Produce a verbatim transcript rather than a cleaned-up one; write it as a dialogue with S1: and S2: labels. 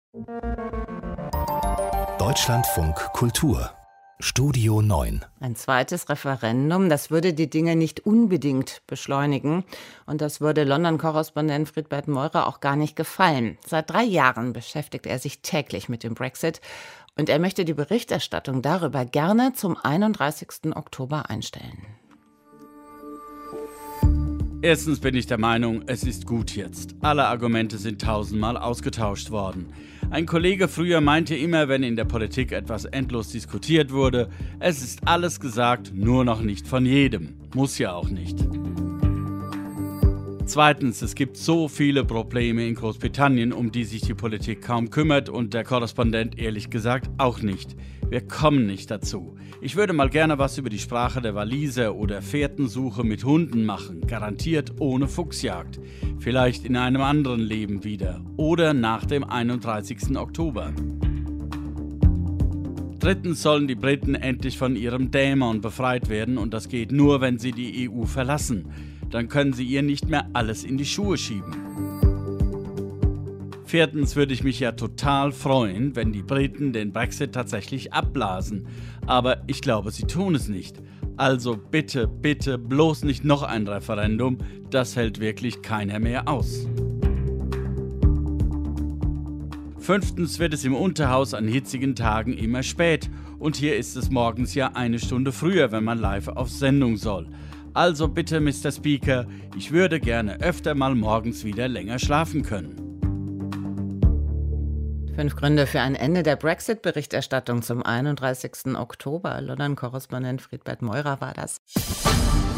S1: Deutschlandfunk Kultur Studio neun.
S2: Ein zweites Referendum, das würde die Dinge nicht unbedingt beschleunigen. Und das würde London-Korrespondent Friedbert Meurer auch gar nicht gefallen. Seit drei Jahren beschäftigt er sich täglich mit dem Brexit. Und er möchte die Berichterstattung darüber gerne zum einunddreißigsten Oktober einstellen.
S3: Erstens bin ich der Meinung, es ist gut jetzt. Alle Argumente sind tausendmal ausgetauscht worden. Ein Kollege früher meinte immer, wenn in der Politik etwas endlos diskutiert wurde, es ist alles gesagt, nur noch nicht von jedem. Muss ja auch nicht. Zweitens, es gibt so viele Probleme in Großbritannien, um die sich die Politik kaum kümmert und der Korrespondent ehrlich gesagt auch nicht. Wir kommen nicht dazu. Ich würde mal gerne was über die Sprache der Waliser oder Fährtensuche mit Hunden machen, garantiert ohne Fuchsjagd. Vielleicht in einem anderen Leben wieder oder nach dem einunddreißigsten Oktober. Drittens sollen die Briten endlich von ihrem Dämon befreit werden und das geht nur, wenn sie die E U verlassen. Dann können sie ihr nicht mehr alles in die Schuhe schieben. Viertens würde ich mich ja total freuen, wenn die Briten den Brexit tatsächlich abblasen. Aber ich glaube, sie tun es nicht. Also bitte, bitte bloß nicht noch ein Referendum. Das hält wirklich keiner mehr aus. Fünftens wird es im Unterhaus an hitzigen Tagen immer spät. Und hier ist es morgens ja eine Stunde früher, wenn man live auf Sendung soll. Also bitte, Mister Speaker, ich würde gerne öfter mal morgens wieder länger schlafen können.
S2: Fünf Gründe für ein Ende der Brexit-Berichterstattung zum einunddreißigsten Oktober. London-Korrespondent Friedbert Meurer war das.